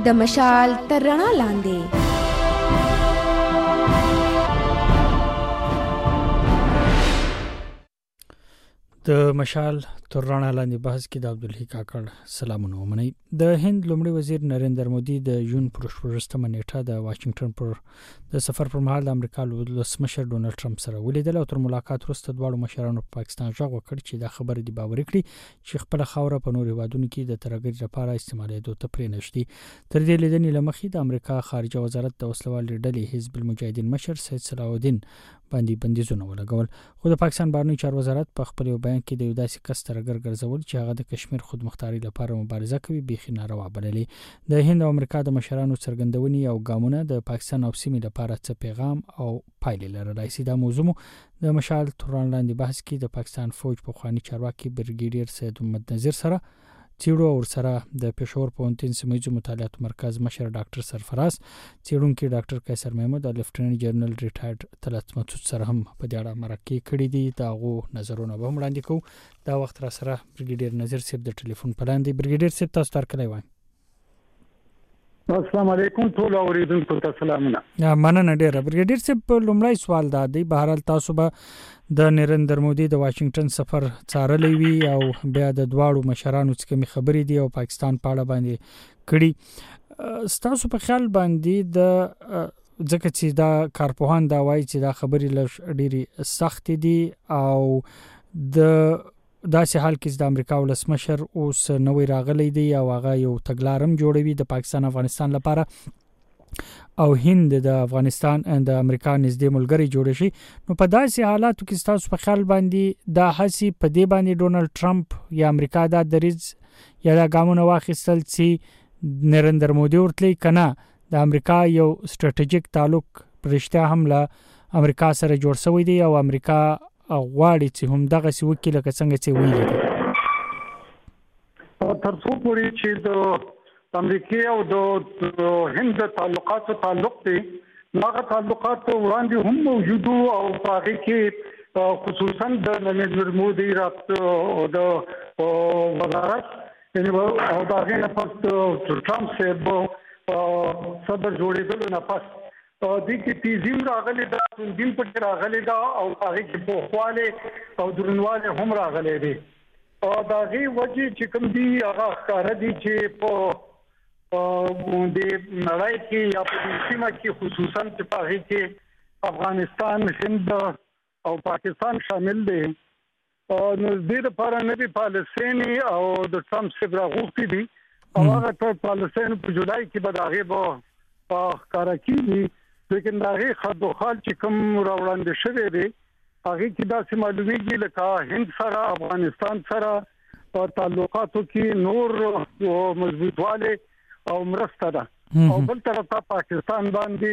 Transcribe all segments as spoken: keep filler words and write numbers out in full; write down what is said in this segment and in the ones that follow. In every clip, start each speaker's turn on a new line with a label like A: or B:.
A: د مشال تر رڼا لاندې.
B: د مشال تر رڼا لاندې بحث کې د عبدالحی کاکړ سلامونه ومنئ. د هند لومړي وزیر نریندر مودي د جون پر شپږمه نیټه د واشنگټن پر د سفر پر مهال د امریکا ولسمشر ډونالد ټرمپ سره ولیدل او تر ملاقات وروسته دواړو مشرانو په پاکستان ژغ وکړ چې دا خبره دی باور کړي چې خپل خاوره په نور هیوادونو کې د ترګر لپاره استعمالېدو ته پرې نشدي. تر دې لیدنې لمخې د امریکا خارجه وزارت د وسلوال ډلې حزب المجاهدین مشر سید صلاح الدین باندې بندیزونه ولګول، خو د پاکستان بهرنی چارو وزارت په خپل یو بیان کې د یو داسې کس ترګر ګرځول چې هغه د کشمیر خودمختاري لپاره مبارزه کوي بیخي ناروا بللې. د هند او امریکا د مشرانو څرګندونې او ګامونه د پاکستان او سیمې لپاره څه پیغام او پایلې لرلای شي. دا موضوع د مشال تر رڼا لاندې بحث کې د پاکستان فوج په خواني چارواکي برګیډیر سید محمد نذیر سره چیرو او سره د پېښور پوهنتون سیمه مطالعات مرکز مشر ډاکټر سرفراز چیرونکو ډاکټر قیصر محمود او لیفټننټ جنرال ریټایرډ طلعت مسعود سره هم په دې اړه مرکه کړې دي. دا غو نظرونه به وړاندې کوو. دا وخت را سره برګیډیر نذیر صاحب د ټلیفون په لاندې. برګیډیر صاحب تاسو تر کله وای؟
C: السلام علیکم ټول اوریدونکو ته سلامونه.
B: مننه ډیره. برګیډیر صاحب لومړی سوال دا دی، بهرحال تاسو به د نریندر مودي د واشنگټن سفر څارلې وی او بیا د دواړو مشرانو څخه می خبرې دي او پاکستان په اړه باندې کړي. ستاسو په خیال باندې د ځکه چې دا کارپوهان دا وایي چې دا خبرې لږ ډېری سخت دي او د داسې حال کې د امریکا ولسمشر اوس نوې راغلی دی او هغه یو تګلارم جوړوي د پاکستان افغانستان لپاره او هند د افغانستان د امریکا نږدې ملګری جوړ شي، نو په داسې حالاتو کې تاسو په خیال باندې دا هڅې په دې باندې ډونالد ټرمپ یا امریکا دا دریز یا دا ګامونه واخیستل چې نریندر مودي ورتلی کنه د امریکا یو ستراتیژیک تعلق پرشته هم له امریکا سره جوړ شوی دی او امریکا غواړي چې هم دغه سی وکیل که څنګه چې ویلي دي
C: تر څو پورې چې د امریکا او د هند تعلقاتو تعلق دي هغه تعلقات وړاندې هم موجود او په هغه کې خصوصا د نریندر مودي راتلو د وزارت یعنی او دا غیر پس ټرمپ سره صدر جوړېدل نه پس د کې تیزیم راغلي دا دین په راغلي دا او هغه کې په خواله او درنواله هم راغلي دي او دا غي وجه چې کوم دي هغه ښکار دي چې په د نړۍ کې یا په سیمه کې خصوصا چې په هغه کې افغانستان هند او پاکستان شامل دي او نو د لپاره نوی پالیسي او د ټرمپ سره غوښتي دي او هغه ټول پالیسي په جولای کې به هغه به ښکار کیږي، لیکن هغه خدوخال چې کوم راوړاندې شوی دی هغه کې دا چې معلومیږي لکه هند سره افغانستان سره په تعلقاتو کې نور مضبوطواله او مرسته ده او بل طرف ته پاکستان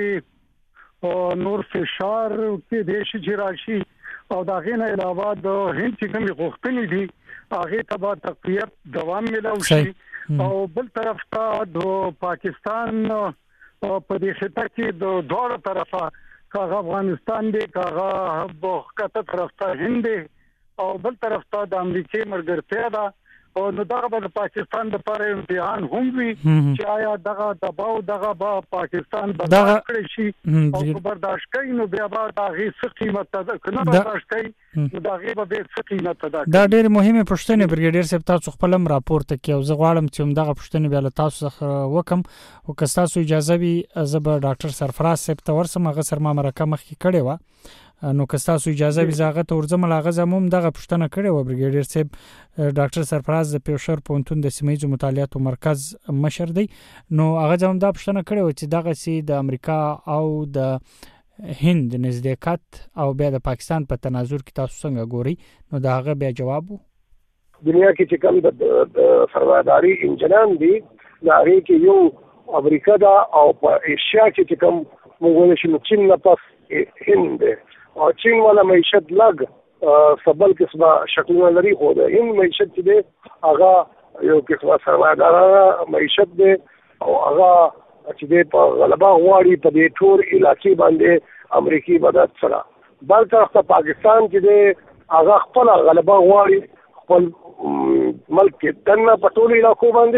C: باندې نور فشار کې دیش چې راشي او دا غینه علاوه د هند چې کوم غوښتنې دي هغه ته به تقویت دوام ملو شي او بل طرف ته د پاکستان په دې خطه کې د دوه طرفه کاغه افغانستان دی کاغه بوخته طرف ته هند او بل طرف ته د امریکای مرګرتیا ده او نو دغه د پاکستان د لپاره امتحان هم وي چې آیا دغه دباو دغه به پاکستان برداشت کړي شي او برداشت کوي نو بیا به دغه څه قیمت ده کنه برداشت کوي نو دغه به څه قیمت ده.
B: دا ډېر مهمه پوښتنه برګیډیر صاحب تاسو خپل هم راپورته کې او زه غواړم چې دغه پوښتنه بیا له تاسو څخه وکم او که تاسو اجازه وي زه به ډاکټر سرفراز صاحب ته ورسم، هغه سره ما مرکه مخکې کړې و نو که تاسو اجازه وي زاغه ته ورځم لاغه زموم دغه پښتنه کړې و. برګیډیر صاحب ډاکټر سرفراز د پېښور پوهنتون د سیمه مطالعات مرکز مشر دی، نو هغه زموم دا پښتنه کړې و چې دغه سي د امریکا او د هند نزدېکت او بیا د پاکستان په تناظر کې تاسو څنګه ګوري، نو دا هغه بیا جواب وو.
D: دنیا کې چې کوم د سرمایه‌داري انجنان دي دا هغه کې یو امریکا دا او په ایشیا کې چې کوم موږ له چین نه پس هند او چین والا معیشت لګ سبل قسمه شکلونه لري خو د هند معیشت چې دی هغه یو قسمه سرمایه‌دارانه معیشت دی او هغه چې دی په غلبه غواړي په دې ټول علاقې باندې امریکای مدد سره. بل طرف ته پاکستان چې دی هغه خپل غلبه غواړي خپل ملک کې دنه په ټول علاقو باندې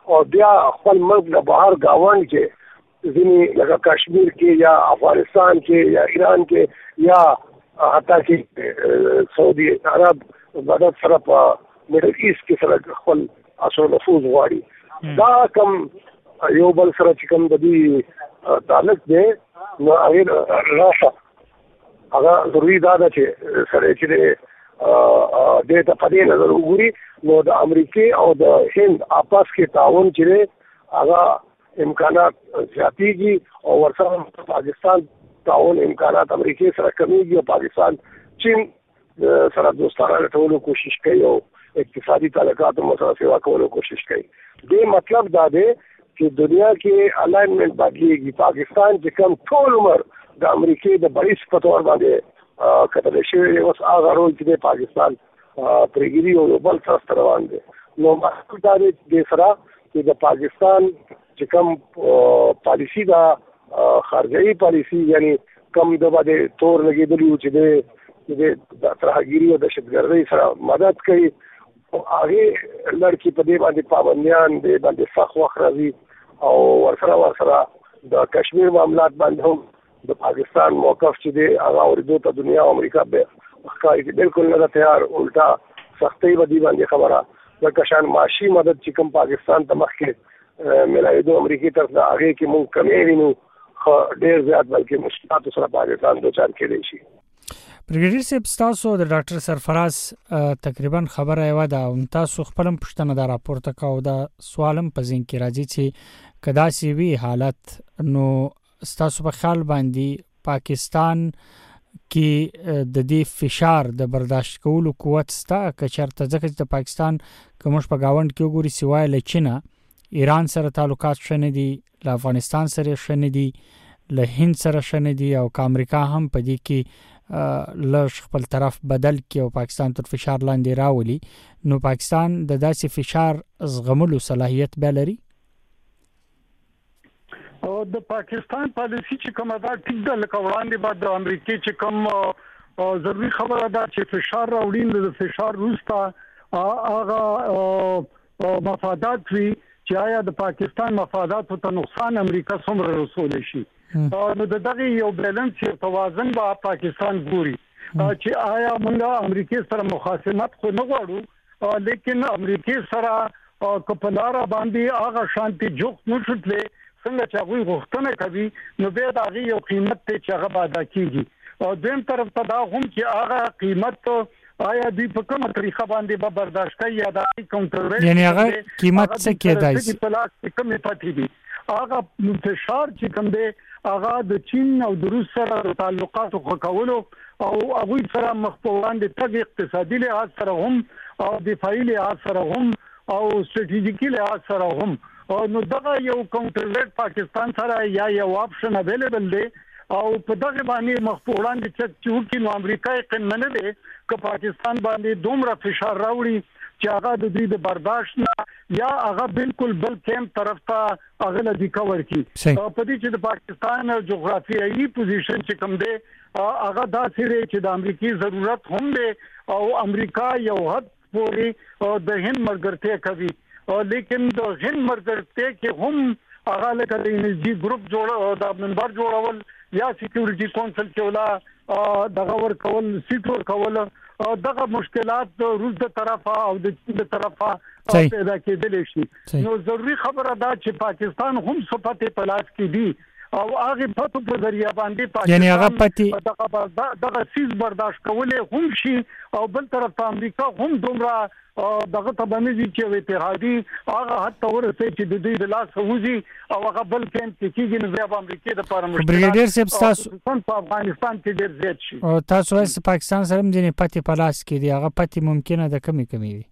D: او بیا خپل ملک نه بهر گاوند کې ځینې لکه کشمیر کې یا افغانستان کې یا ایران کې یا حتی کې سعودي عرب مدد سره په میډل ایست کې سره خپل اصل نفوذ غواړي. دا کم یو بل سره چې کوم د دې تعلق دی نو هغه راشه هغه ضروري دا ده چې سره چې د دې ته په دې نظر وګوري نو د امریکای او د هند آپس کې تعاون چې هغه امکانات زیاتېږي او ورسره پاکستان تعاون امکانات امریکای سره کمیږي او پاکستان چین سره دوستانه ټولو کوشش کوي او اقتصادي تعلقات مسره سیوا کولو کوشش کوي. دې مطلب دا دی چې دنیا کې الاینمنت بدلیږي. پاکستان چې کوم ټول عمر د امریکای د بریس په تور باندې کتل شوی اوس هغه رول چې د پاکستان پرګری او بل څه روان دي. نو مطلب دا دی د سره چې د پاکستان چې کوم پالیسی دا خارجي پالیسی یعنی کم د باندې تور لګیدلی چې د د ترهګری او دهشتګردۍ سره مدد کوي هغه لړکی په دې باندې پابندیان دې باندې فخ وخرزي او ورسره ورسره د کشمیر معاملات باندې هم د پاکستان موقف چې دی هغه ورته ته دنیا او امریکا به ښکاري بالکل نه تیار الټا سختي بدی باندې خبره د کشان معاشي مدد چې کوم پاکستان ته مخکې ملایدو امریکای طرف نه هغه کې مونږ کمی وینو خو ډیر زیات بلکې مشکلات سره پاکستان دوچار کېدی شي.
B: برګیډیر صاحب تاسو د ډاکټر سرفراز تقریبا خبره یو ده او تاسو خپل پښتنه دا راپورته کاو دا سوالم په ځین کې راځي چې کدا سی وی حالت نو تاسو په خیال باندې پاکستان کې د دې فشار د برداشت کولو قوت ستا کچرته ځکه چې د پاکستان کومش په گاوند کې وګوري سیوای لچینه ایران سره تعلقات شنه دي له افغانستان سره شنه دي له هند سره شنه دي او امریکا هم په دې کې لږ خپل طرف بدل کې او پاکستان تر فشار لاندې راولي نو پاکستان د داسې فشار زغملو صلاحیت به لري.
C: او د پاکستان پالیسی چې کومه دا ټیک ده لکه وړاندې بعد د امریکای چې کوم ضروري خبره ده چې فشار راوړي د فشار روستا هغه مفادات وي چې آیا د پاکستان مفادات ته نقصان امریکا څومره رسول شي نو د دغه یو بیلانس یو توازن به پاکستان ګوري چې آیا موږ امریکای سره مخاصمت خو نه غواړو لیکن امریکای سره کپلار باندې هغه شانتي جوخ نشټلې څنګه چې هغه غوښتنه کوي نو به دا غي یو قیمت ته چې هغه ادا کیږي او دیم طرف ته دا هم چې هغه قیمت آیا دوی په کومه طریقه باندې به برداشت کوي یا دا کاونټر
B: یعنی هغه قیمت څه کېدای شي
C: په لاس کې کومه پاتې دي هغه فشار چې کوم دی هغه د چین او د روس سره تعلقات خو کولو او هغه سره مخ په وړاندې تګ اقتصادي لحاظ سره هم او دفاعي لحاظ سره هم او ستراتیژیکي لحاظ سره هم نو دغه یو کاونټر پاکستان سره یا یو اپشن اویلیبل دی او په دغه باندې مخ په وړاندې چې چې نو امریکای قننه ده چې پاکستان باندې دومره فشار راوړي چې هغه د دې د برداشت نه یا هغه بالکل بل کیم طرف ته هغه لدی کور کی په دې چې د پاکستان جغرافیایي پوزیشن چې کوم ده هغه داسې دی چې د امریکای ضرورت هم ده او امریکا یو حد پورې د هند مرګرته کوي لیکن د هند مرګرته کې هم هغه لکه د انرژي ګروپ جوړ د منبر جوړول یا سکیورټي کونسل کې ولا دغه ور کول سیټ ور کول دغه مشکلات روس د طرفه او د چین د طرفه پیدا کېدل شي نو ضروري خبره ده چې پاکستان هم صفته پلاس کې دي او هغه پاتو په ذریعہ باندې پاکستان
B: یعنی هغه پتی
C: دغه دغه سیس برداشت کولای هم شي او بل طرف ته امریکا هم دومره دغه تبنځي چې اتحادي هغه حتی ورته چې د دې د لاس وځي او هغه بل کین چې کېږي نو بیا امریکا د پاره مشکل
B: برګیډیر صاحب تاسو
C: په افغانستان کې ډېر زیات شي
B: او تاسو وايي پاکستان سره هم ځینې پتی پلاس کې دي هغه پتی ممکنه ده کمی کمی وي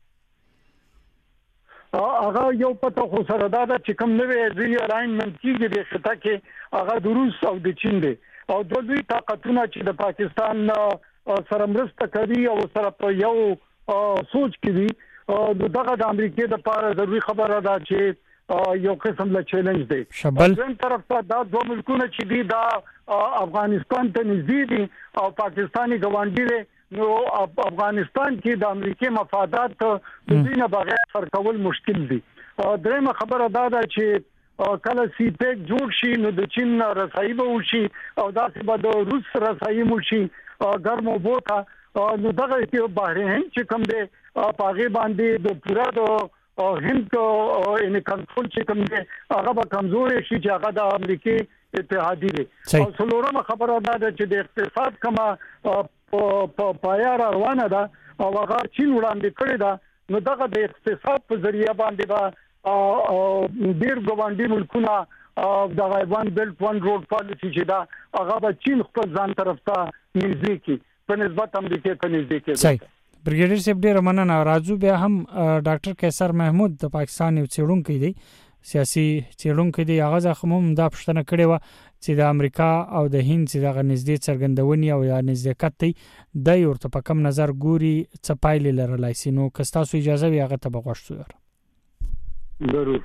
C: هغه یو پته خو سره دا چې کوم نوې ځای الاینمنت کېږي د شته کې هغه د روس او د چین دی او د دوی طاقتونه چې د پاکستان سره مرسته کوي او سره په یو سوچ کې دي دغه د امریکای د لپاره ضروري خبره ده چې یو قسم له چیلنج دی
B: شبل
C: بل طرف ته دا دوه ملکونه چې دي دا افغانستان ته نږدې دي او پاکستاني ګاونډي دي نو افغانستان کې د امریکای مفادات د دې نه بغیر فرق کول مشکل دي درېمه خبره دا ده چې کله سی پیک جوړ شي نو د چین رسایي به وشي او داسې به د روس رسایي مو شي ګرمو بوته نو دغه چې بحرین چې کوم دی پاغه باندې د پورا د هند ان کنټرول چې کوم دی هغه به کمزور شي چې هغه د امریکای اتحادی دی او څلورمه خبره دا ده چې د اقتصاد کما په پایا روانه ده او هغه چین وړاندې کړی ده نو دغه د اقتصاد په ذریعہ باندې به ډیر ګوانډي ملکونه د غیبان بیلټ ون روډ پالیسی چې دا هغه به چین خپل ځان طرف ته نږدې کی په نسبت امریکا ته نږدې کی.
B: صحیح. برګیډیر صاحب ډیر مننه. راځو بیا هم ډاکټر قیصر محمود د پاکستان یو څېړونکی دی سیاسي څېړونکی دی. هغه ځکه هم دا پوښتنه کړې و چې د امریکا او د هند چې دغه نږدې څرګندونې او یا نږدېکت دی د ورته په کم نظر ګوري څه پایلې لرلای شي. نو که تاسو اجازه وي هغه ته به غوښتو.
C: ضرور.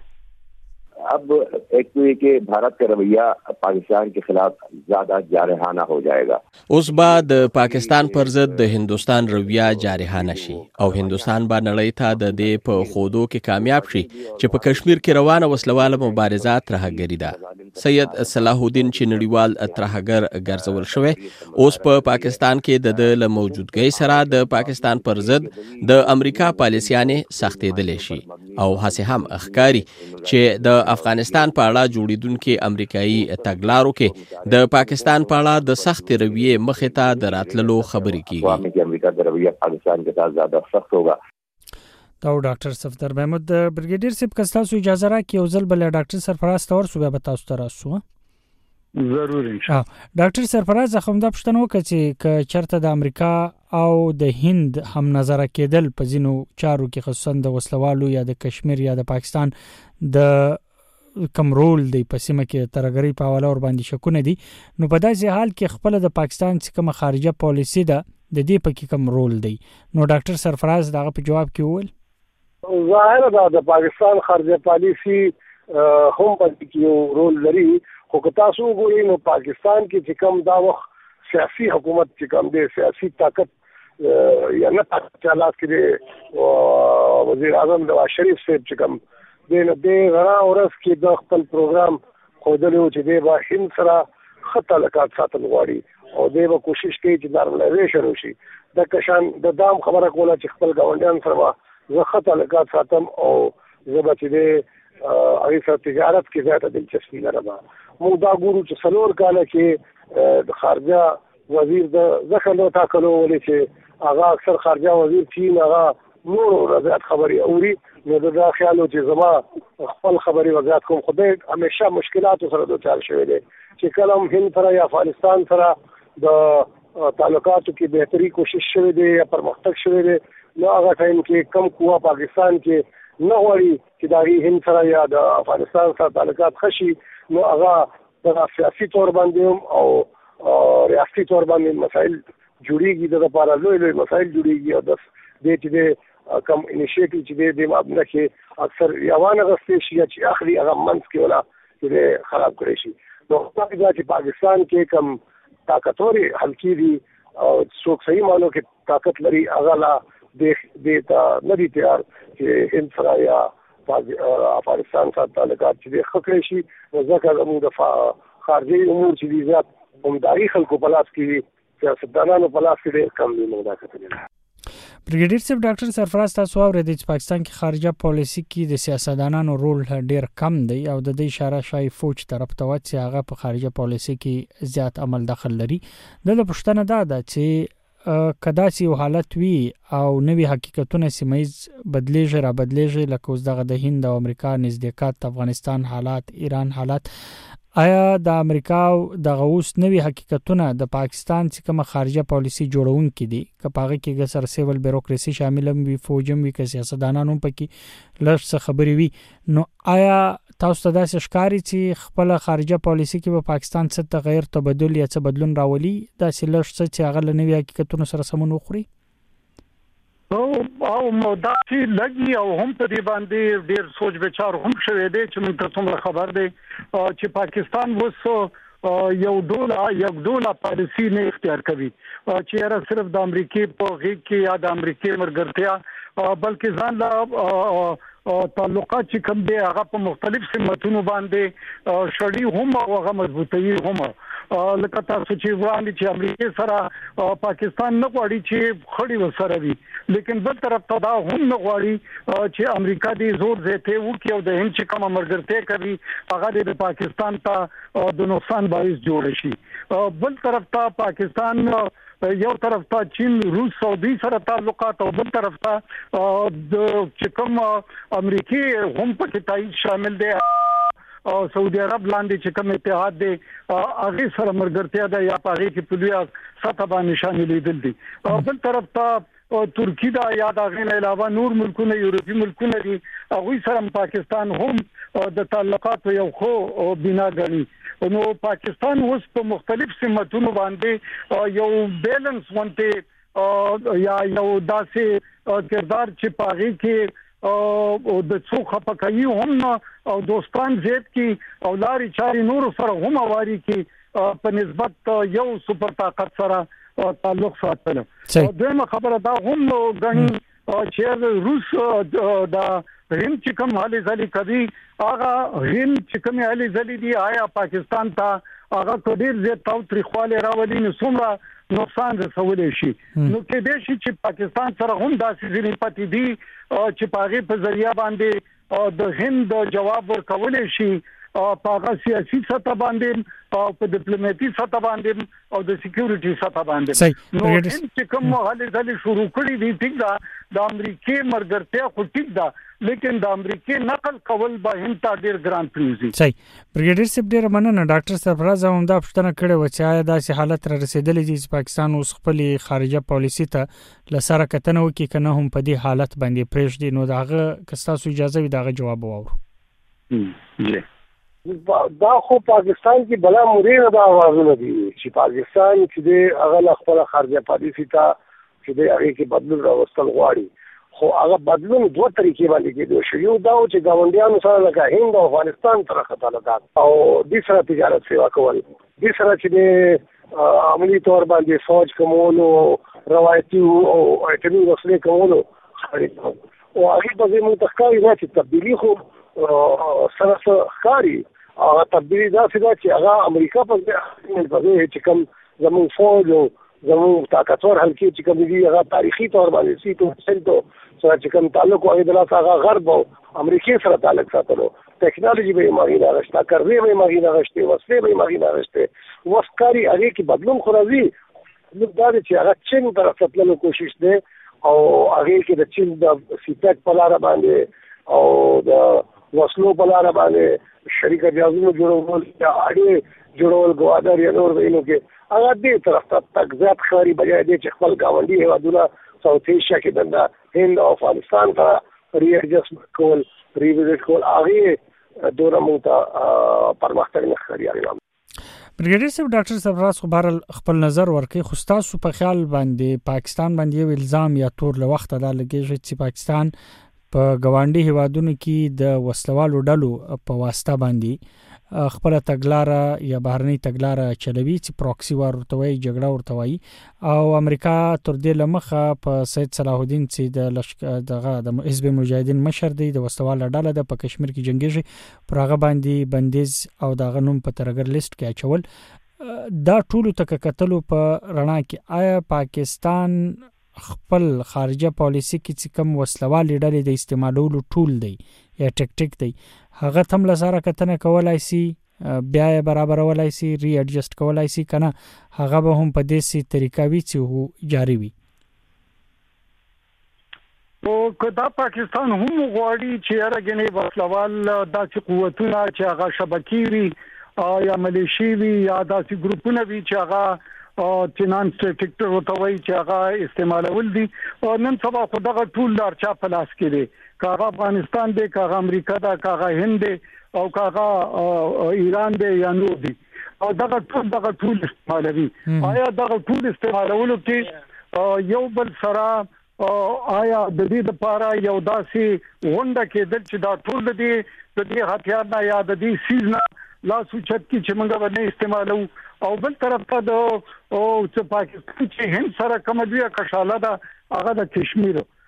E: अब एक तो ये कि भारत का रवैया पाकिस्तान के खिलाफ ज्यादा जारहाना हो जाएगा.
F: اوس بعد پاکستان پر ضد د هندستان رویه جارحانه شي او هندستان با نړۍ ته د دې په خودو کې کامیاب شي چې په کشمیر کې روانه وسلواله مبارزه ترهګری ده. سید صلاح الدین چې نړیوال ترهګر ګرځول شوی اوس په پاکستان کې د ل موجودګۍ سره د پاکستان پر ضد د امریکا پالیسیانه سختېدل شي او هڅه هم اخکاری چې د افغانستان په اړه جوړیدونکو امریکایي تګلارو کې د پاکستان په اړه د سخت رویه مخې ته دراتللو خبرې کیږي.
E: واقعي کې امریکا د رویه پاکستان کې ډېر زیات سخت ہوگا.
B: دا ډاکټر صفدر محمود برګیډیر صاحب که تاسو اجازه راکړئ یو ځل بل ډاکټر سرفراز تور صوبه به تاسو ته راسو.
C: ضرور ان شاء الله.
B: ډاکټر سرفراز هم دا پوښتنه وکړه چې ک چرته د امریکا او د هند هم نظر کېدل په ځینو چارو کې خصوصا د وسلوالو یا د کشمیر یا د پاکستان د کم رول دی په سیمه کې ترګری په حواله ور باندې شکونه دي نو په داسې حال کې خپل د پاکستان څخه کوم خارجه پالیسی ده د دې په کې کم رول دی. نو ډاکټر سرفراز دغه په جواب کې وویل
D: ظاهر ده د پاکستان خارجه پالیسی هم په کې یو رول لري خو که تاسو وګورئ نو پاکستان کې چې کوم دا وخت سیاسي حکومت چې کوم دی سیاسي طاقت یا نه طاقت کې وزیر اعظم نواز شریف صاحب چې کوم دینه دې غنا اورس کې د خپل پروګرام خودلو چې دی با هند سره خطه لکات ساتل غواړي او دې به کوشش کوي چې نارملایزیشن وشي. د کشان د دام خبره کوله چې خپل ګاونډیان سره زه خطه لکات ساتم او زه به چې دی هغه سره تجارت کې زیاته دلچسپي لرم. موږ دا ګورو چې څلور کاله کې د خارجه وزیر د ځکه ټاکلو ولې چې هغه اکثر خارجه وزیر چین هغه نور زیات خبري اوري نو دا خیالو چې زما خپل خبري وزات کوم خدای همیشه مشکلات سره دوچار شوی دی چې کلم هند سره یا افغانستان سره د تعلقاتو کې بهتري کوشش شوی دی یا پرمختګ شوی دی نو هغه ټایم کې کم قوا پاکستان کې نه غواړي چې دا هند سره یا د افغانستان سره تعلقات خشي نو هغه د سیاسي تور باندې او ریاستي تور باندې مسائل جوړیږي د لپاره لوی لوی مسائل جوړیږي او د دې چې کم انیشیټیو چې د مابنه کې اکثر یوانه غستې شي چې اخري هغه منځ کې ولا چې خراب کړی شي. نو دا چې پاکستان کې کم طاقتوري حلقې دي او څوک صحیح مانو کې طاقت لري هغه لا د دې ته ندي تیار چې هند سره یا افغانستان سره تعلقات چې خکړی شي نو ځکه موږ د خارجي امور چې دي زیات همداري خلکو په لاس کې سیاستدانانو په لاس کې کم دي. موږ دا کتل
B: برګیډیر صاحب ډاکټر سرفراز تاسو اورئ چې پاکستان کې خارجه پالیسی کې د سیاستدانانو رول ډیر کم دی او د دې اشاره شای فوج طرف ته و چې هغه په خارجه پالیسی کې زیات عمل دخل لري. د پښتنه دا ده چې کدا چې حالت وی او نوې حقیقتونه سیمایز بدلیږي را بدلیږي لکه اوس دغه د هند او امریکا نزدېکت افغانستان حالات ایران حالات آیا د امریکا د غوس نوې حقیقتونه د پاکستان چې کوم خارجه پالیسی جوړونکي دي که پاغه کې سر سیول بیروکراسي شامل وي فوجم وي که سیاستدانانو پکې لږ څه خبري وي نو آیا تاسو ته داسې ښکاري چې خپل خارجه پالیسی کې په پاکستان څه تغیر تبدل یا څه بدلون راولي داسې لږ څه چې هغه لنوي حقیقتونو سره سمون وخوري
C: او او مودا چې لګي او هم په دې باندې ډیر سوچ ਵਿਚار هم شوه دی چې موږ ته څومره خبر دی چې پاکستان وسو یو ډوله یو ډوله پالیسی نه اختیار کوي چې را صرف د امریکای په غیږ کې یا د امریکای مرګرتیا بلکې ځان لا تعلقات چې کوم دي هغه په مختلف سمتونو باندې شړی هم او هغه مضبوطی هم لکه تاسو چې وړاندې چې امریکا سره پاکستان نه غواړي چې خړی وسره وي لیکن بل طرف ته دا هم نه غواړي چې امریکا دې زور زیاته وکړي او د هند چې کومه مرګرته کوي هغه د پاکستان ته د نقصان باعث جوړ شي بل طرف ته پاکستان یو طرف ته چین روس سعودي سره تعلقات او بل طرف ته د چې کوم امریکای هم په تایید شامل دي او سعودي عرب لاندې چې کوم اتحاد دی هغه سره مرګرتیا ده یا په هغه کې پولیس سطح باندې شامل دي بل طرف ته ترکی دا یا د غین علاوه نور ملکونه یورپی ملکونه دي هغه سره پاکستان هم د تعلقات یو خو بنا غني نو پاکستان اوس په مختلف سمتونو باندې یو بیلنس ونته یا یو داسې کردار چې پاغي کې او د څوخه پکایي هم او دوستان زیات کی او لاري چاري نور سره هم واري کی په نسبت یو سپر طاقت سره تعلق ساتل او دغه خبره دا هم غني چې روس دا هند چې کوم حالي ځلې کوي هغه هند چې کوم حالي ځلې دی آیا پاکستان ته هغه ډیر زیات تاو تاریخواله راولي نو څومره نقصان رسولې شي نو کې دې شي چې پاکستان سره هم داسې ځینې پاتې دي چې پاغي په ذریعہ باندې د هند جواب ورکولې شي په هغه سیاسي سطح باندې او په ډیپلوماټي سطح باندې او د سکیورټي سطح باندې نو چې کوم حالي ځلې شروع کړې دي ټیک ده د امریکای مرګرتیا خو ټیک ده لیکن د امریکای نقل کول به هند ته ډیر ګران پریږي
B: صحیح بریګیډیر صاحب ډیر مننه ډاکټر سرفراز هم دا پښتنه کړې و چې آیا داسې حالت را رسیدلې چې پاکستان اوس خپل خارجه پالیسی ته لسره کتنه وکړي کنه هم په دې حالت باندې پریږدي نو داغه کستاسو اجازه وي داغه جواب وورو
D: دا خو پاکستان کې بلا مورینه دا आवाजونه دي چې پاکستان چې د هغه خپل خارجه پالیسی ته چې د هغه کې بدلون راوستل غواړي خو هغه بدلون دوه طریقې باندې کېدو شي یو دا چې ګاونډیانو سره لکه هند او افغانستان سره تعلقات او د سره تجارت سیوا کول د سره چې د عملی تور باندې فوج کومولو روایتي او اټمی وسلې کومولو او هغه په دې متخکاري نه چې تبدیلی خو سره ښکاری هغه تبدیلی دا چې هغه امریکا په دې چې کوم زمون فوج او زمون طاقتور حلقې چې کوم دي هغه تاریخي تور باندې سیټو سنتو سره چې کوم تعلق او د هغه غرب او امریکای سره تعلق ساتلو ټیکنالوژي به ماغینه غشتا کړې به ماغینه غشته وسلې به ماغینه غشته وسکاري هغه کې بدلون خو راځي نو دا چې هغه چین طرف ته تللو کوشش ده او هغه کې د چین د سیټک په لار باندې او د وسلو په لار باندې شریک جازونو جوړول یا اړې جوړول غواړي یا نور وینو کې هغه دې طرف ته تکزات خاري بجای دې چې خپل گاونډي هیوادونه ساوث ایشیا کې دنده هند او افغانستان ته ری ایڈجسټ کول ری ویزټ کول هغه دوره مو ته پرمختګ نه خاري اړوم
B: بریګیډیر صاحب ډاکټر سرفراز خو بهر خپل نظر ورکړي خو تاسو په خیال باندې پاکستان باندې یو الزام یا تور له وخت دا لګیږي چې پاکستان په ګاونډي هیوادونو کې د وسلوالو ډلو په واسطه باندې خپل تګلارې یا بهرني تګلارې چلوي چې پروکسي وار ورته وي جګړه ورته وي او امریکا تر دې لمخه په سید صلاح الدین چې د لشکره دغه د حزب مجاهدین مشر دی د وسلوالو ډله د په کشمیر کې جنگیږي پر هغه باندې بندیز او دغه نوم په ترګر لیست کې اچول دا ټول تک کتلو په رڼا کې آیا پاکستان خپل خارجه پالیسی کې چې کوم وسلوال ډلې د استعمالولو ټول دی یا ټیکټیک دی هغه تم لسره کتنه کولای شي بیا برابر ولای شي ری ایڈجسټ کولای شي کنه هغه به هم په دې سي طریقه وی چې جاری وي
C: او کدا پاکستان هم غواړي چې راګنې وسلوال داسې قوتونه چې هغه شبکې یا ملیشي وي یا داسې ګروپونه وي چې هغه او تنان سټیکټر وتوي چې هغه استعمالول دي او نن سبا خو دغه ټول لار چا پلاس کړي کاغه افغانستان دی کاغه امریکا دا کاغه هند دی او کاغه ایران دی یا نور دی او دغه ټول دغه ټول استعمالوي آیا دغه ټول استعمالولو کې یو بل سره آیا د دې لپاره یو داسې ونده کېدل چې دا ټول دی د دې هتیار نه یا د دې سیز نه لا سوچت کی چې موږ باندې استعمالو او بل طرف ته د او چې پاکستان چې هند سره کوم دی کښاله دا هغه د کشمیر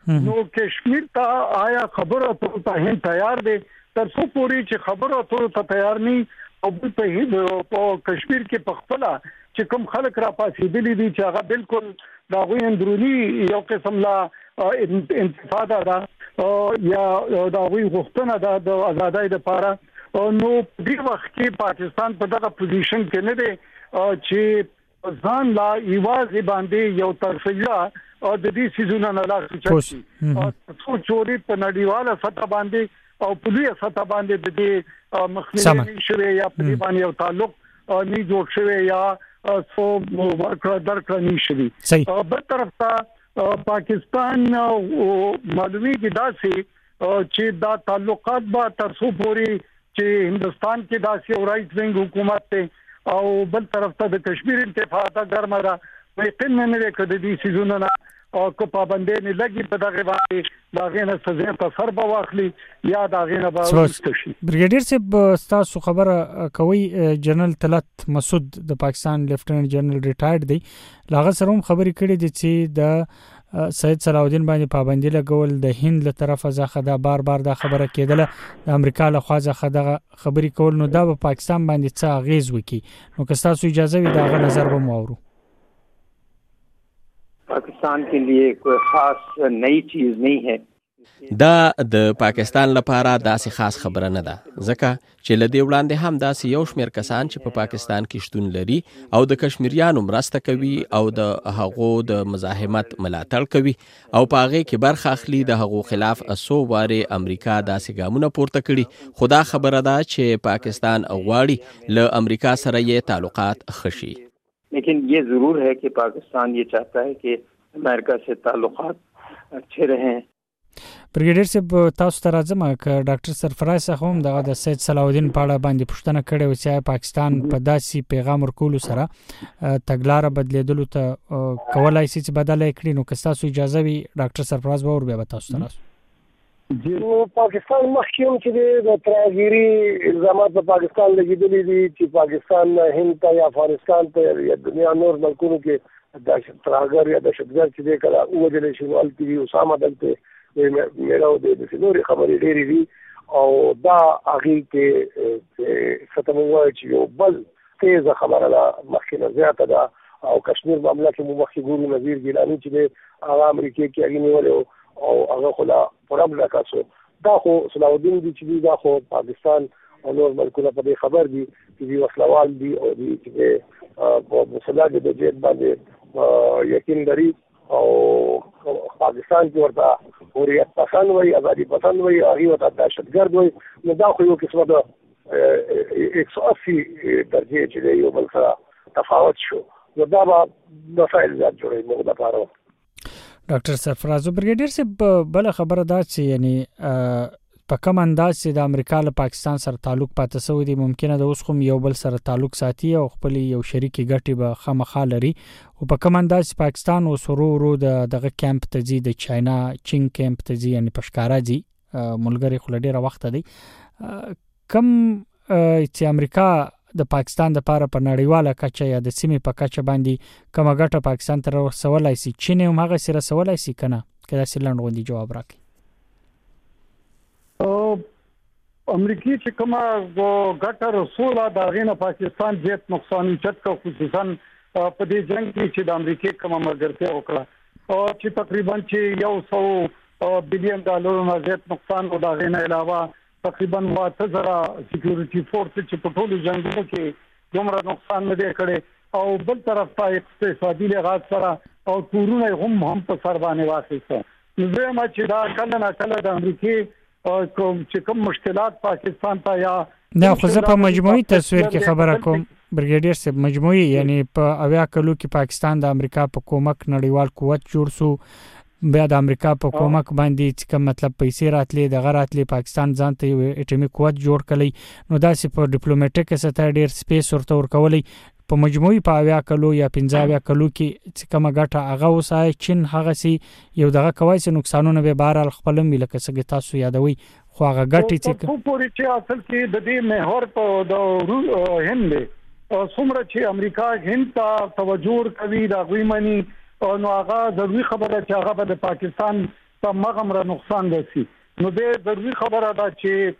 C: نو کشمیر ته آیا خبره ته هند تیار دی تر څو پورې چې خبره ته تیار نه او په هند په کشمیر کې پخپله چې کوم خلک را پاسېدلي دي چې هغه بالکل دا غوي اندرونی یو قسم لا انتفاضه ده یا دا غوي غوښتنه ده د آزادۍ لپاره نو په دې وخت کې پاکستان په دغه پوزیشن کې نه دی چې ځان لا ایواز باندې یو طرفیه او د دې سيزونه نه لاس چي او څو چوري په نړیواله سطح باندې او په لوی سطح باندې د دې مخنیوي شوی یا په دې باندې یو تعلق نه جوړ شوی یا څو ورکړه درکړه نشي او بل طرف ته پاکستان معلومي کې داسې چې دا تعلقات به تر څو پورې چې هندستان کې داسې او رائټ وینګ حکومت ته او بل طرف ته د کشمیر انتفاضه ګرمه ده یقین نه لري کده دي سيزونه او کو پابندې نه لګي په دغه باندې دا غینه سزا په سر به واخلي یا دا غینه به واستشي.
B: برګیډیر صاحب تاسو خبره کوي جنرال طلعت مسعود د پاکستان لیفټننټ جنرال ریټایرډ دی لاغه سره هم خبرې کړې دي چې د سید صلاح الدین باندې پابندي لګول د هند له طرفه ځخه دا بار بار دا خبره کېدله د امریکا له خوا ځخه دا خبرې کول نو دا په پاکستان باندې څه اغیز وکي نو که تاسو اجازه وي دا غو نظر به مو اورو.
G: पाकिस्तान के लिए कोई खास नई चीज नहीं है
F: دا د پاکستان لپاره داسې خاص خبره نه ده ځکه چې لدی وړاندې هم داسې یو شمېر کسان چې په پاکستان کې شتون لري او د کشمیریانو مرسته کوي او د هغو د مزاحمت ملاتړ کوي او په هغه کې برخه اخلي د هغو خلاف اسو واره امریکا داسې ګامونه پورته کړي خدا خبره ده چې پاکستان غواړي له امریکا سره یې تعلقات خشي
G: لیکن یہ ضرور ہے کہ پاکستان یہ چاہتا ہے کہ امریکا سے تعلقات اچھے रहें.
B: برګیډیر صاحب تاسو ته راځم ک ډاکټر سرفراز هم د سید صلاح الدین په اړه باندې پوښتنه کړې و چې پاکستان په داسې پیغام ورکول سره تګلارې بدلیدلو ته کولای شي چې بدلې کړي نو که تاسو اجازه وي ډاکټر سرفراز به ور به تاسو ته راځو.
D: جو پاکستان مخکوم چې د تراګيري الزامات په پاکستان لګیدلې دي چې پاکستان هند ته یا افغانستان ته یا دنیا نور ملکونو کې د تراګر یا د شتګر چې د کلا وجلې شو الټي اسامه دلته میرا د سنوري خبرې ډېری دي او دا هغه کې ختموي چې یو بل تیز خبره ده مخکې زیاته ده او کشمیر معاملې کې مو مخکې ګورو نظیر ګیلانی چې هغه امریکا کې هغه نیولو او هغه خلا پرابله کاسو دا خو صلاح الدین دي چې دا خو پاکستان او نور ملکونه په دې خبر دي چې وسلوال دي او دي چې په مسله د جهاد باندې یقین لري او پاکستان کې ورته حریت پسند وي آزادي پسند وي هغه ورته دهشتګرد وي نو دا خو یو قسمه ده یک سو اسی درجه چې یو بل سره تفاوت شو نو دا به مسائل زیات جوړوي موږ د پاره.
B: ډاکټر سرفراز برګیډیر صاحب بل خبره ده چې یعنی په کوم انداز چې د امریکا له پاکستان سره تعلق پاتې شوی دی ممکنه د اوس کوم یو بل سره تعلق ساتي او خپل یو شریک ګټي به خامخا لري او په کوم انداز پاکستان او سرورو د دغه کیمپ ته ځي د چاینا چینګ کیمپ ته ځي یعنی پښکارا ځي ملګری خو ډیره وخت دی کم چې امریکا د پاکستان د لپاره په نړیواله کچه یا د سیمې په کچه باندې کومه ګټه پاکستان ته رسولای شي چین هم هغه سره رسولای شي کنه کله سیلند غوندي جواب راکړي.
C: امریکای چې کومه ګټه رسوله دا غینه پاکستان جیت نقصان چت کو خصوصا په دې جنگ کې چې د امریکای کومه مرګرته وکړه او چې تقریبا چې یو سو بلین ډالر نه زیات نقصان او دا غینه علاوه تقریبا واته زره سکیورټي فورس چې په ټولو جنگونو کې دومره نقصان نه دی کړی او بل طرف ته اقتصادي لحاظ سره او کورونه هم هم په سر باندې واسطه نو زه ما چې دا کله نه کله د امریکای او کوم چې کوم مشکلات پاکستان ته یا
B: نه خو زه په مجموعي تصویر کې خبره کوم برګیډیر صاحب مجموعي یعنی په اویا کلو کې پاکستان د امریکا په کومک نړیوال قوت جوړ سو بیا د امریکا په کومک باندې چې کوم مطلب پیسې راتلې د غراتلې پاکستان ځان ته یو اټومي قوت جوړ کړي نو داسې په ډیپلوماټیک سطح ډیر سپیس ورته ورکولي په مجموعي په اویا کلو یا پنځه کلو کې چې کومه ګټه هغه وسای چین هغه سي یو دغه کوي چې نقصانونه به بهر خپل ملک څخه تاسو یادوي خو هغه ګټه چې
C: په پوری چې اصل کې د دې محور په د هند څومره چې امریکا هند ته توجه کوي دا غوي مني او نو هغه ضروري خبره چې هغه د پاکستان ته مغمره نقصان رسی نو به ضروري خبره ده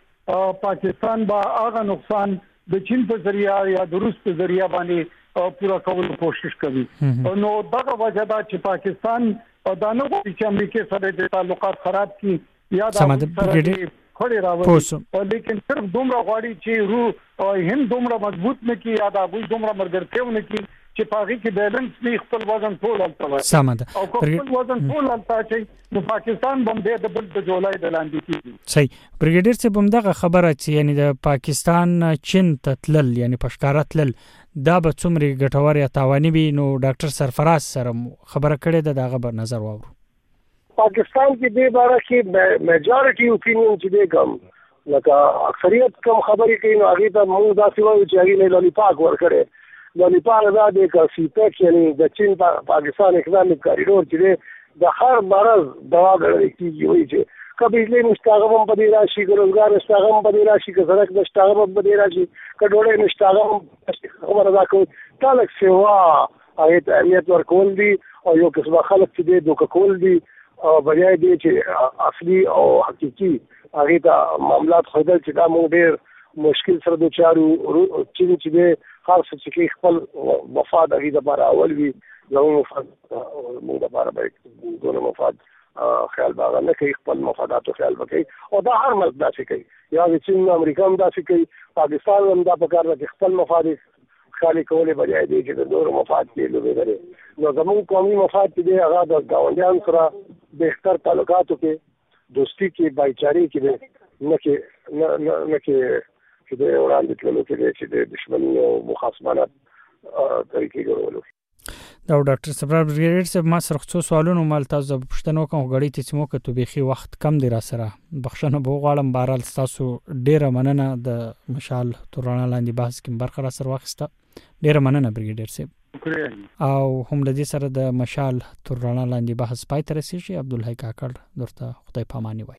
C: چې پاکستان با هغه نقصان د چین په ذریعہ یا د روس په ذریعہ باندې پورا کولو کوشش کوي نو دغه وجه ده چې پاکستان دا نه غواړي چې امریکا سره د تعلقات خراب کړي یا د سره خوري راوړي لیکن صرف دومره غواړي چې رو هند دومره مضبوط نه کړي یا د ابوي دومره مرګرتیو نه کړي چې پاغي کې بیلنس نه خپل وزن ټول الته
B: سمده
C: او خپل وزن ټول الته چې نو پاکستان باندې د بل د جولای د لاندې کیږي
B: صحیح بریګیډر صاحب هم دغه خبره چې یعنی د پاکستان چین تتلل یعنی پښکارت تلل دا به څومره ګټور یا تاواني وي نو ډاکټر سرفراز سره خبره کړې ده دغه به نظر واورو
D: پاکستان کې د باره کې میجارټي اوپینین چې دی کم لکه اکثریت کم خبرې کوي نو هغه ته موږ داسې وایو چې هغه نه لولیپاک ورکړي لولیپاک دا د کاسیپک یعنی د چین پاکستان اقتصادي کاریډور چې دی د هر مرض دوا غړي کیږي وایي چې کبي له مستغرب په دې راشي ګروزګار مستغرب په دې راشي که سړک مستغرب په دې راشي کډوړې مستغرب خبره دا کوي تلک سیوا هغه ته اهمیت ورکول دي او یو قسمه خلک چې دی دوک کول دي او بجای دی چې اصلي او حقيقي هغه ته معاملات خدای چې دا موږ ډېر مشکل سره د چارو چې چې خاص چې خپل مفاد هغه د لپاره اول وی نو مفاد موږ د لپاره به دونه مفاد خیال باغ نه کوي خپل مفادات او خیال وکړي او دا هر ملک داسې کوي یا د چین امریکا هم داسې کوي پاکستان هم دا په کار کې خپل مفاد خالي کولې بجای دی چې د نور مفاد کې لوي لري نو زموږ قومي مفاد دې هغه د گاونډیان سره بهتر تعلقاتو کې دوستی کې بایچاري کې نه کې نه نه کې چې د وړاندې تللو کې چې د دشمني او مخاصمانات طریقې جوړولو
B: دا ډاکټر سرفراز بریګیډر صاحب ما سره څو سوالونه مال تاسو پښتنو کوم غړي ته مو کته بيخي وخت کم دی را سره بخښنه به غواړم بهرال تاسو ډیره مننه د مشال تورانه لاندې بحث کې برخه را سره واخسته ډیره مننه بریګیډر صاحب او هم د دې سره د مشال تورانه لاندې بحث پای تر رسیږي عبدالحی کاکړ درته خدای پاماني وای